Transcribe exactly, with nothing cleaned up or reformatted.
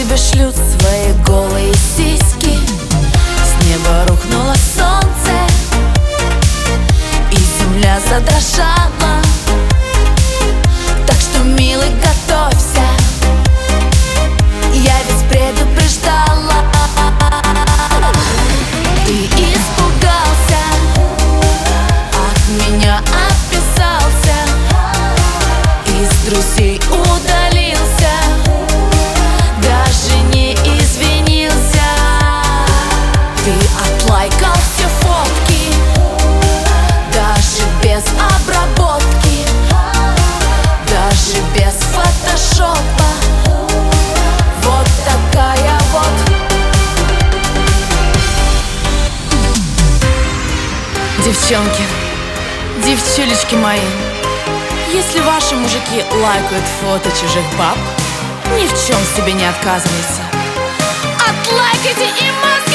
тебе шлют свои голые сиськи. С неба рухнуло солнце, и земля задрожала. Так что, милый, готовься, я ведь предупреждала. Ты испугался, от меня отписался, из друзей удалился, даже не извинился. Ты отлайкал все фотки, даже без обработки, даже без фотошопа. Вот такая вот. Девчонки, девчулечки мои, если ваши мужики лайкают фото чужих баб, ни в чем себе не отказывайте. Отлайкайте и мазайте!